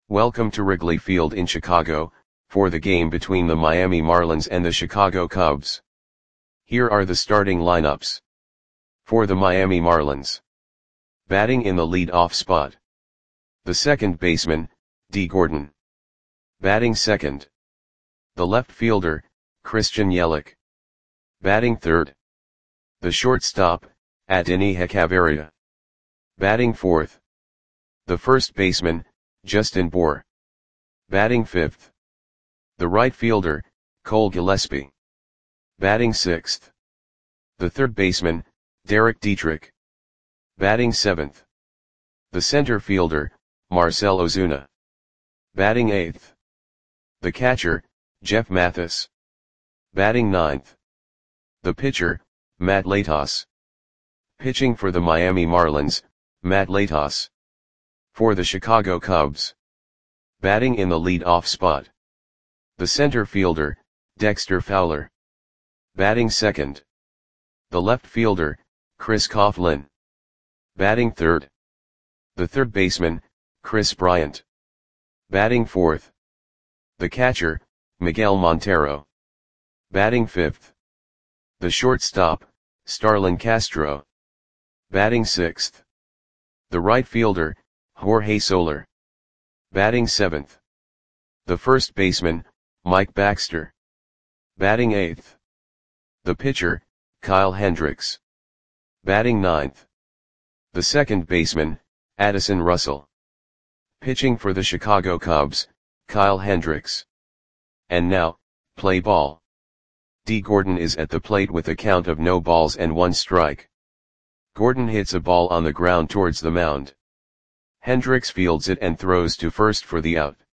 Welcome to Wrigley Field in Chicago, for the game between the Miami Marlins and the Chicago Cubs. Here are the starting lineups. For the Miami Marlins. Batting in the lead-off spot. The second baseman, Dee Gordon. Batting second. The left fielder, Christian Yelich. Batting third. The shortstop, Adeiny Hechavarria. Batting fourth. The first baseman, Justin Bour. Batting fifth. The right fielder, Cole Gillespie. Batting sixth. The third baseman, Derek Dietrich. Batting seventh. The center fielder, Marcell Ozuna. Batting eighth. The catcher, Jeff Mathis. Batting ninth. The pitcher, Matt Latos. Pitching for the Miami Marlins, Matt Latos. For the Chicago Cubs. Batting in the lead-off spot. The center fielder, Dexter Fowler. Batting second. The left fielder, Chris Coghlan. Batting third. The third baseman, Kris Bryant. Batting fourth. The catcher, Miguel Montero. Batting fifth. The shortstop, Starlin Castro. Batting sixth. The right fielder, Jorge Soler. Batting seventh. The first baseman, Mike Baxter. Batting eighth. The pitcher, Kyle Hendricks. Batting ninth. The second baseman, Addison Russell. Pitching for the Chicago Cubs, Kyle Hendricks. And now, play ball. Dee Gordon is at the plate with a count of no balls and 1 strike. Gordon hits a ball on the ground towards the mound. Hendricks fields it and throws to first for the out.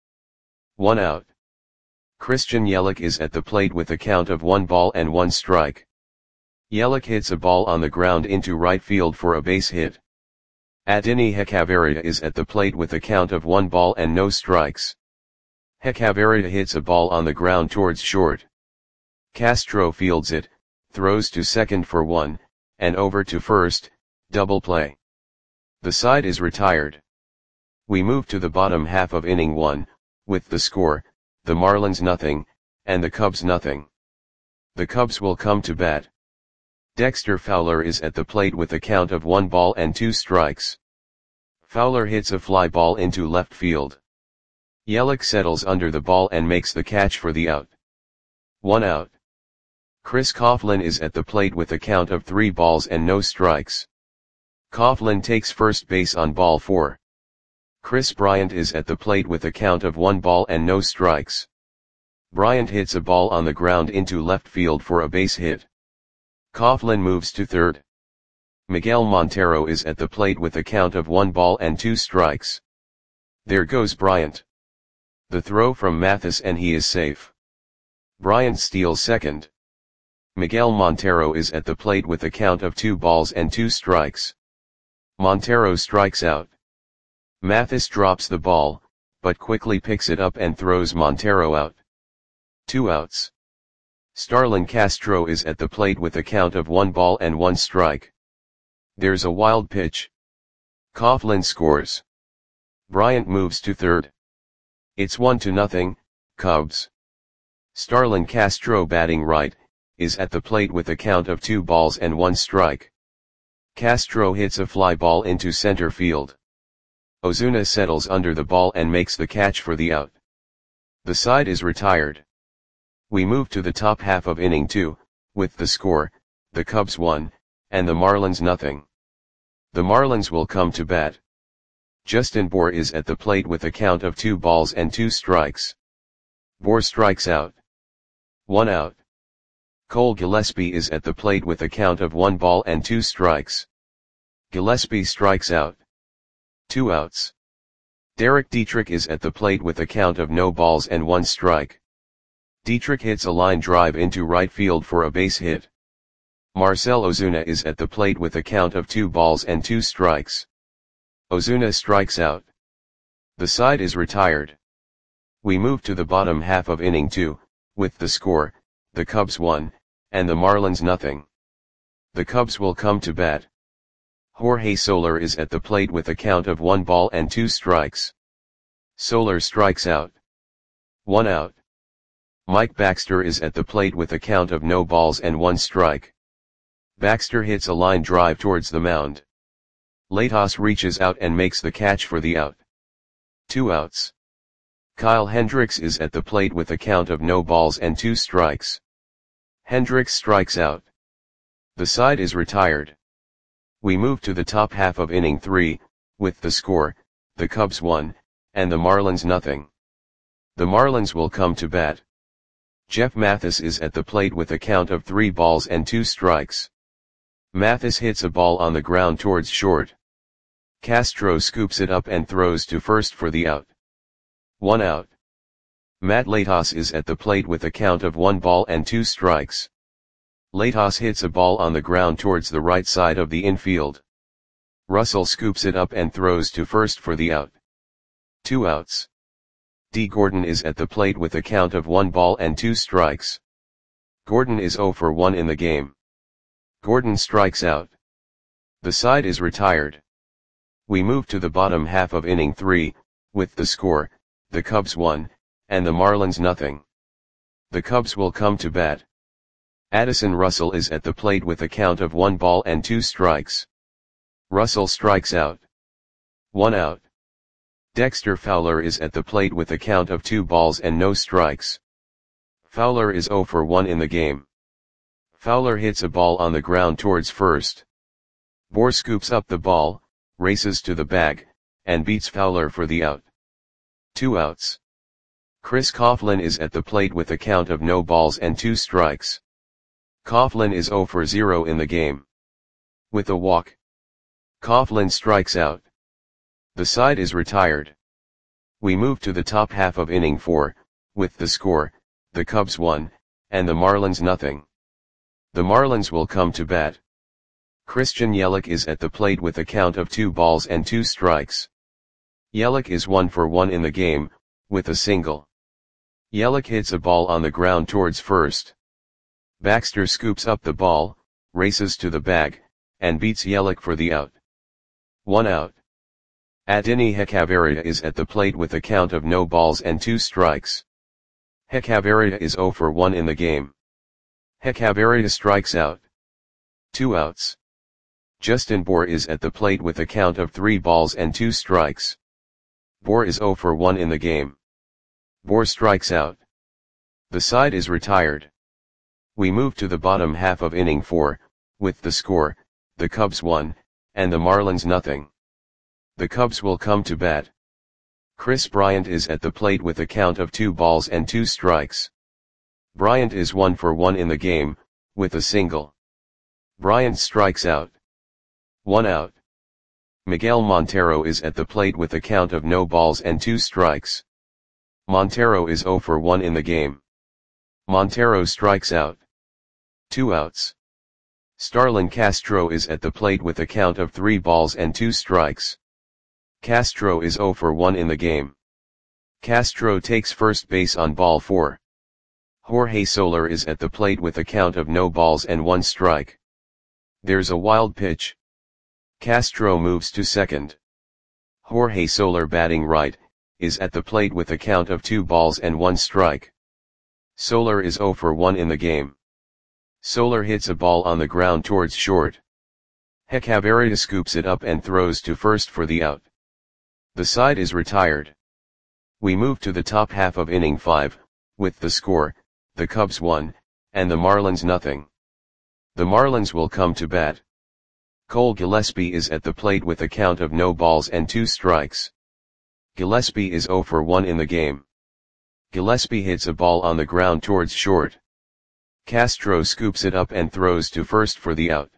1 out. Christian Yelich is at the plate with a count of 1 ball and 1 strike. Yelich hits a ball on the ground into right field for a base hit. Adeiny Hechavarria is at the plate with a count of 1 ball and no strikes. Hechavarria hits a ball on the ground towards short. Castro fields it, throws to second for 1, and over to first, double play. The side is retired. We move to the bottom half of inning 1, with the score, the Marlins nothing, and the Cubs nothing. The Cubs will come to bat. Dexter Fowler is at the plate with a count of 1 ball and 2 strikes. Fowler hits a fly ball into left field. Yelich settles under the ball and makes the catch for the out. 1 out. Chris Coghlan is at the plate with a count of 3 balls and no strikes. Coghlan takes first base on ball 4. Kris Bryant is at the plate with a count of 1 ball and no strikes. Bryant hits a ball on the ground into left field for a base hit. Coghlan moves to third. Miguel Montero is at the plate with a count of 1 ball and 2 strikes. There goes Bryant. The throw from Mathis and he is safe. Bryant steals second. Miguel Montero is at the plate with a count of 2 balls and 2 strikes. Montero strikes out. Mathis drops the ball, but quickly picks it up and throws Montero out. 2 outs. Starlin Castro is at the plate with a count of 1 ball and 1 strike. There's a wild pitch. Coghlan scores. Bryant moves to third. It's 1-0, Cubs. Starlin Castro batting right, is at the plate with a count of 2 balls and 1 strike. Castro hits a fly ball into center field. Ozuna settles under the ball and makes the catch for the out. The side is retired. We move to the top half of inning 2, with the score, the Cubs 1, and the Marlins nothing. The Marlins will come to bat. Justin Bour is at the plate with a count of 2 balls and 2 strikes. Bour strikes out. 1 out. Cole Gillespie is at the plate with a count of 1 ball and 2 strikes. Gillespie strikes out. 2 outs. Derek Dietrich is at the plate with a count of no balls and 1 strike. Dietrich hits a line drive into right field for a base hit. Marcell Ozuna is at the plate with a count of 2 balls and 2 strikes. Ozuna strikes out. The side is retired. We move to the bottom half of inning 2, with the score, the Cubs 1, and the Marlins nothing. The Cubs will come to bat. Jorge Soler is at the plate with a count of 1 ball and 2 strikes. Soler strikes out. 1 out. Mike Baxter is at the plate with a count of no balls and 1 strike. Baxter hits a line drive towards the mound. Latos reaches out and makes the catch for the out. 2 outs. Kyle Hendricks is at the plate with a count of no balls and 2 strikes. Hendricks strikes out. The side is retired. We move to the top half of inning 3, with the score, the Cubs 1, and the Marlins nothing. The Marlins will come to bat. Jeff Mathis is at the plate with a count of 3 balls and 2 strikes. Mathis hits a ball on the ground towards short. Castro scoops it up and throws to first for the out. 1 out. Matt Latos is at the plate with a count of 1 ball and 2 strikes. Latos hits a ball on the ground towards the right side of the infield. Russell scoops it up and throws to first for the out. 2 outs. D. Gordon is at the plate with a count of 1 ball and 2 strikes. Gordon is 0 for 1 in the game. Gordon strikes out. The side is retired. We move to the bottom half of inning 3, with the score, the Cubs 1, and the Marlins nothing. The Cubs will come to bat. Addison Russell is at the plate with a count of 1 ball and 2 strikes. Russell strikes out. 1 out. Dexter Fowler is at the plate with a count of 2 balls and no strikes. Fowler is 0 for 1 in the game. Fowler hits a ball on the ground towards first. Bohr scoops up the ball, races to the bag, and beats Fowler for the out. 2 outs. Chris Coughlin is at the plate with a count of no balls and 2 strikes. Coughlin is 0 for 0 in the game. With a walk, Coughlin strikes out. The side is retired. We move to the top half of inning 4, with the score, the Cubs 1, and the Marlins nothing. The Marlins will come to bat. Christian Yelich is at the plate with a count of 2 balls and 2 strikes. Yelich is 1 for 1 in the game, with a single. Yelich hits a ball on the ground towards first. Baxter scoops up the ball, races to the bag, and beats Yelich for the out. 1 out. Adeiny Hechavarria is at the plate with a count of no balls and 2 strikes. Hechavarria is 0 for 1 in the game. Hechavarria strikes out. 2 outs. Justin Bour is at the plate with a count of 3 balls and 2 strikes. Bour is 0 for 1 in the game. Bour strikes out. The side is retired. We move to the bottom half of inning 4, with the score, the Cubs 1, and the Marlins nothing. The Cubs will come to bat. Chris Bryant is at the plate with a count of 2 balls and 2 strikes. Bryant is 1 for 1 in the game, with a single. Bryant strikes out. 1 out. Miguel Montero is at the plate with a count of no balls and 2 strikes. Montero is 0 for 1 in the game. Montero strikes out. 2 outs. Starlin Castro is at the plate with a count of 3 balls and 2 strikes. Castro is 0 for 1 in the game. Castro takes first base on ball 4. Jorge Soler is at the plate with a count of no balls and 1 strike. There's a wild pitch. Castro moves to second. Jorge Soler, batting right, is at the plate with a count of 2 balls and 1 strike. Soler is 0 for 1 in the game. Soler hits a ball on the ground towards short. Hechavarria scoops it up and throws to first for the out. The side is retired. We move to the top half of inning 5, with the score, the Cubs 1, and the Marlins nothing. The Marlins will come to bat. Cole Gillespie is at the plate with a count of no balls and 2 strikes. Gillespie is 0 for 1 in the game. Gillespie hits a ball on the ground towards short. Castro scoops it up and throws to first for the out.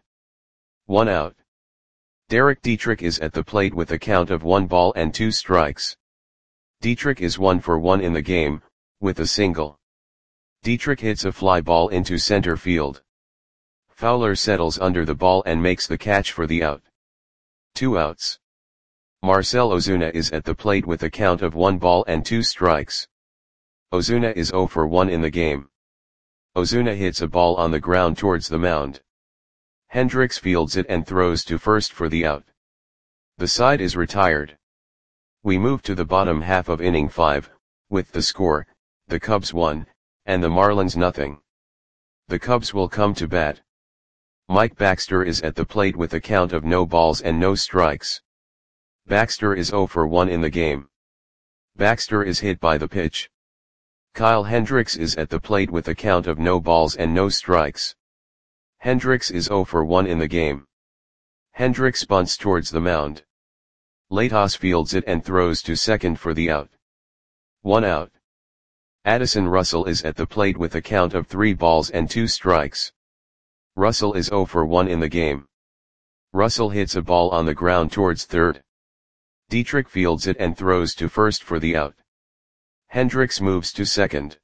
1 out. Derek Dietrich is at the plate with a count of 1 ball and 2 strikes. Dietrich is 1 for 1 in the game, with a single. Dietrich hits a fly ball into center field. Fowler settles under the ball and makes the catch for the out. 2 outs. Marcell Ozuna is at the plate with a count of 1 ball and 2 strikes. Ozuna is 0 for 1 in the game. Ozuna hits a ball on the ground towards the mound. Hendricks fields it and throws to first for the out. The side is retired. We move to the bottom half of inning 5, with the score, the Cubs 1, and the Marlins nothing. The Cubs will come to bat. Mike Baxter is at the plate with a count of no balls and no strikes. Baxter is 0 for 1 in the game. Baxter is hit by the pitch. Kyle Hendricks is at the plate with a count of no balls and no strikes. Hendricks is 0 for 1 in the game. Hendricks bunts towards the mound. Latos fields it and throws to second for the out. 1 out. Addison Russell is at the plate with a count of 3 balls and 2 strikes. Russell is 0 for 1 in the game. Russell hits a ball on the ground towards third. Dietrich fields it and throws to first for the out. Hendricks moves to second.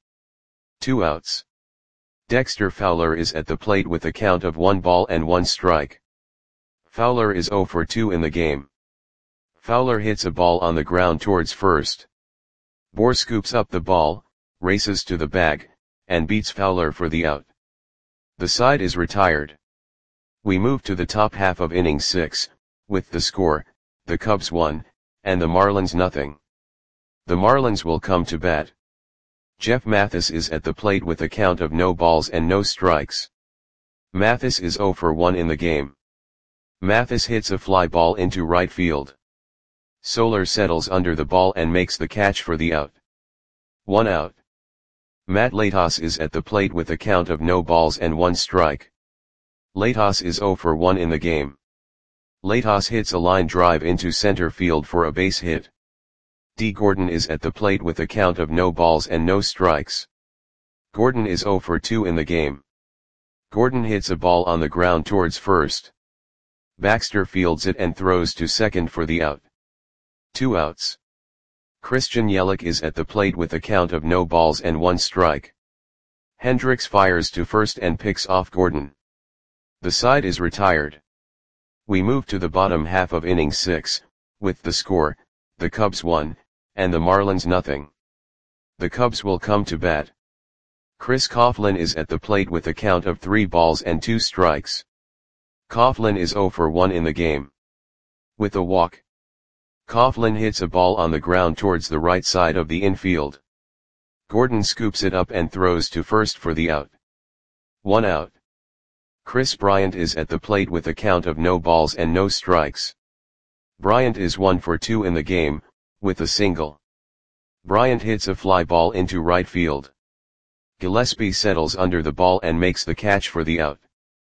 2 outs. Dexter Fowler is at the plate with a count of 1 ball and 1 strike. Fowler is 0 for 2 in the game. Fowler hits a ball on the ground towards first. Bohr scoops up the ball, races to the bag, and beats Fowler for the out. The side is retired. We move to the top half of inning 6, with the score, the Cubs 1, and the Marlins nothing. The Marlins will come to bat. Jeff Mathis is at the plate with a count of no balls and no strikes. Mathis is 0 for 1 in the game. Mathis hits a fly ball into right field. Soler settles under the ball and makes the catch for the out. 1 out. Matt Latos is at the plate with a count of no balls and 1 strike. Latos is 0 for 1 in the game. Latos hits a line drive into center field for a base hit. D. Gordon is at the plate with a count of no balls and no strikes. Gordon is 0 for 2 in the game. Gordon hits a ball on the ground towards first. Baxter fields it and throws to second for the out. 2 outs. Christian Yelich is at the plate with a count of no balls and 1 strike. Hendricks fires to first and picks off Gordon. The side is retired. We move to the bottom half of inning 6, with the score, the Cubs 1, and the Marlins nothing. The Cubs will come to bat. Chris Coughlin is at the plate with a count of 3 balls and 2 strikes. Coughlin is 0 for 1 in the game. With a walk. Coughlin hits a ball on the ground towards the right side of the infield. Gordon scoops it up and throws to first for the out. 1 out. Chris Bryant is at the plate with a count of no balls and no strikes. Bryant is 1 for 2 in the game, with a single. Bryant hits a fly ball into right field. Gillespie settles under the ball and makes the catch for the out.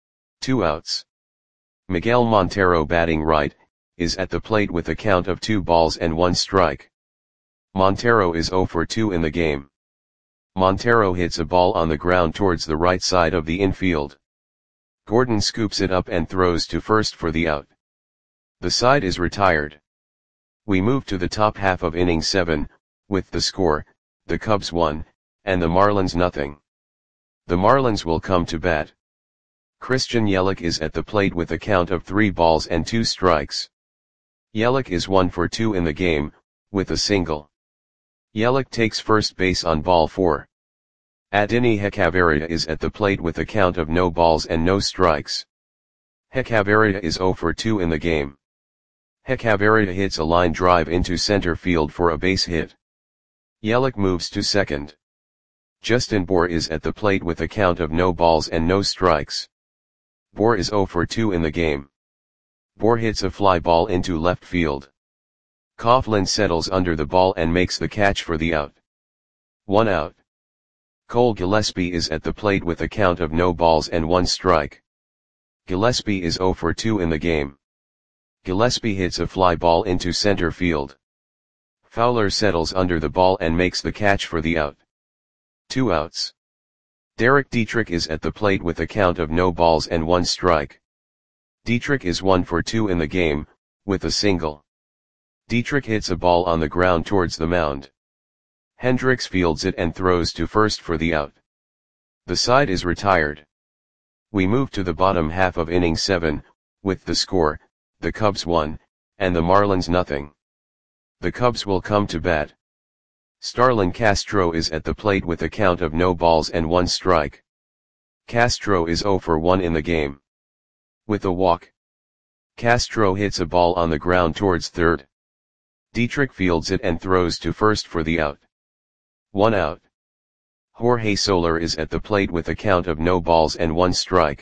2 outs. Miguel Montero, batting right, is at the plate with a count of 2 balls and 1 strike. Montero is 0 for 2 in the game. Montero hits a ball on the ground towards the right side of the infield. Gordon scoops it up and throws to first for the out. The side is retired. We move to the top half of inning 7, with the score, the Cubs 1, and the Marlins nothing. The Marlins will come to bat. Christian Yelich is at the plate with a count of 3 balls and 2 strikes. Yelich is 1 for 2 in the game, with a single. Yelich takes first base on ball 4. Adeiny Hechavarria is at the plate with a count of no balls and no strikes. Hechavarria is 0 for 2 in the game. Hechavarria hits a line drive into center field for a base hit. Yelich moves to second. Justin Bour is at the plate with a count of no balls and no strikes. Bour is 0 for 2 in the game. Bour hits a fly ball into left field. Coughlin settles under the ball and makes the catch for the out. 1 out. Cole Gillespie is at the plate with a count of no balls and 1 strike. Gillespie is 0 for 2 in the game. Gillespie hits a fly ball into center field. Fowler settles under the ball and makes the catch for the out. 2 outs. Derek Dietrich is at the plate with a count of no balls and 1 strike. Dietrich is 1 for 2 in the game, with a single. Dietrich hits a ball on the ground towards the mound. Hendricks fields it and throws to first for the out. The side is retired. We move to the bottom half of inning 7, with the score, the Cubs 1, and the Marlins nothing. The Cubs will come to bat. Starlin Castro is at the plate with a count of no balls and 1 strike. Castro is 0 for 1 in the game. With a walk. Castro hits a ball on the ground towards third. Dietrich fields it and throws to first for the out. 1 out. Jorge Soler is at the plate with a count of no balls and 1 strike.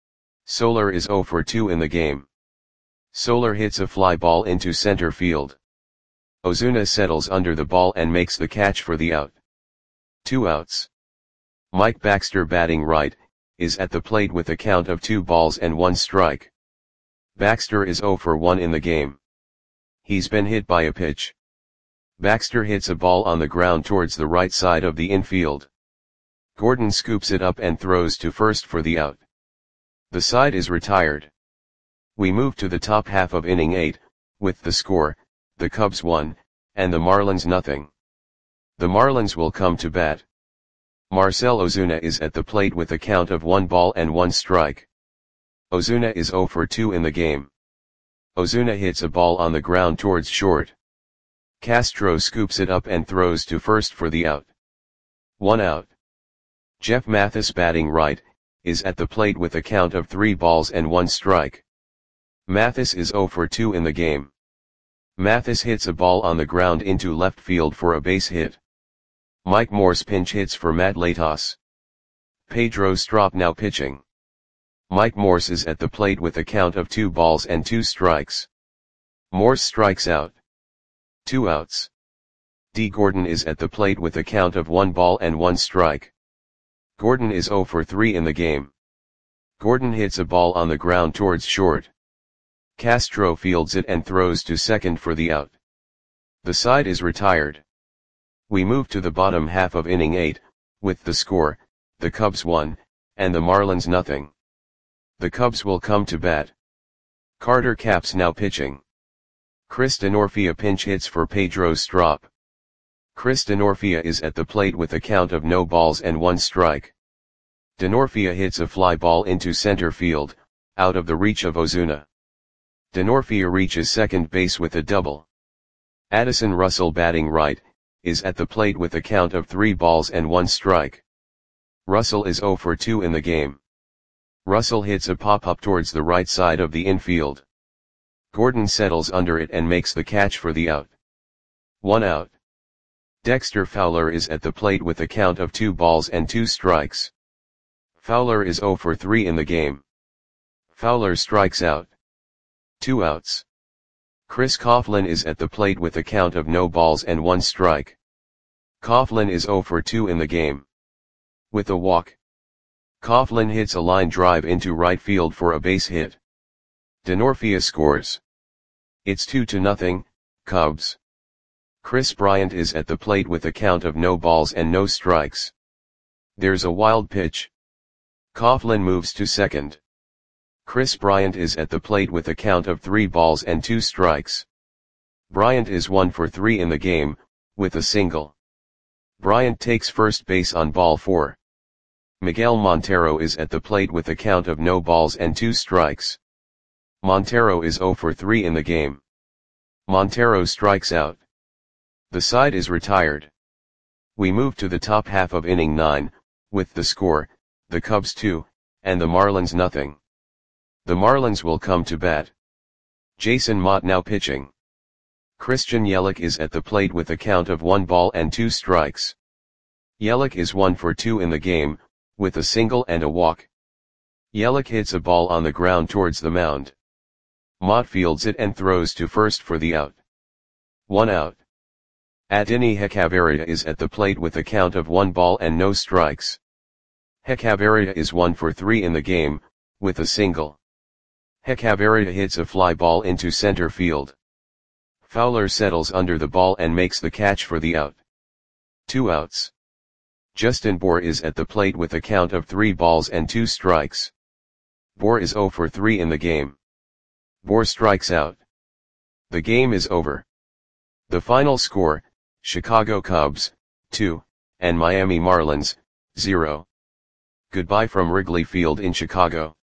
Soler is 0 for 2 in the game. Soler hits a fly ball into center field. Ozuna settles under the ball and makes the catch for the out. 2 outs. Mike Baxter, batting right, is at the plate with a count of 2 balls and 1 strike. Baxter is 0 for 1 in the game. He's been hit by a pitch. Baxter hits a ball on the ground towards the right side of the infield. Gordon scoops it up and throws to first for the out. The side is retired. We move to the top half of inning 8, with the score, the Cubs 1, and the Marlins nothing. The Marlins will come to bat. Marcell Ozuna is at the plate with a count of 1 ball and 1 strike. Ozuna is 0 for 2 in the game. Ozuna hits a ball on the ground towards short. Castro scoops it up and throws to first for the out. 1 out. Jeff Mathis, batting right, is at the plate with a count of 3 balls and 1 strike. Mathis is 0 for 2 in the game. Mathis hits a ball on the ground into left field for a base hit. Mike Morse pinch hits for Matt Latos. Pedro Strop now pitching. Mike Morse is at the plate with a count of 2 balls and 2 strikes. Morse strikes out. 2 outs. D. Gordon is at the plate with a count of 1 ball and 1 strike. Gordon is 0 for 3 in the game. Gordon hits a ball on the ground towards short. Castro fields it and throws to second for the out. The side is retired. We move to the bottom half of inning 8, with the score, the Cubs 1, and the Marlins nothing. The Cubs will come to bat. Carter Capps now pitching. Chris Denorfia pinch hits for Pedro Strop. Chris Denorfia is at the plate with a count of no balls and 1 strike. Denorfia hits a fly ball into center field, out of the reach of Ozuna. Denorfia reaches second base with a double. Addison Russell, batting right, is at the plate with a count of 3 balls and 1 strike. Russell is 0 for 2 in the game. Russell hits a pop-up towards the right side of the infield. Gordon settles under it and makes the catch for the out. 1 out. Dexter Fowler is at the plate with a count of 2 balls and 2 strikes. Fowler is 0 for 3 in the game. Fowler strikes out. 2 outs. Chris Coughlin is at the plate with a count of no balls and 1 strike. Coughlin is 0 for 2 in the game. With a walk. Coughlin hits a line drive into right field for a base hit. Denorfia scores. It's 2-0, Cubs. Chris Bryant is at the plate with a count of no balls and no strikes. There's a wild pitch. Coughlin moves to second. Chris Bryant is at the plate with a count of 3 balls and 2 strikes. Bryant is 1 for 3 in the game, with a single. Bryant takes first base on ball 4. Miguel Montero is at the plate with a count of no balls and 2 strikes. Montero is 0 for 3 in the game. Montero strikes out. The side is retired. We move to the top half of inning 9, with the score, the Cubs 2, and the Marlins nothing. The Marlins will come to bat. Jason Motte now pitching. Christian Yelich is at the plate with a count of 1 ball and 2 strikes. Yelich is 1 for 2 in the game, with a single and a walk. Yelich hits a ball on the ground towards the mound. Motte fields it and throws to first for the out. 1 out. Adeiny Hechavarria is at the plate with a count of 1 ball and no strikes. Hechavarria is 1 for 3 in the game, with a single. Hechavarria hits a fly ball into center field. Fowler settles under the ball and makes the catch for the out. 2 outs. Justin Bour is at the plate with a count of 3 balls and 2 strikes. Bour is 0 for 3 in the game. Bour strikes out. The game is over. The final score, Chicago Cubs, 2, and Miami Marlins, 0. Goodbye from Wrigley Field in Chicago.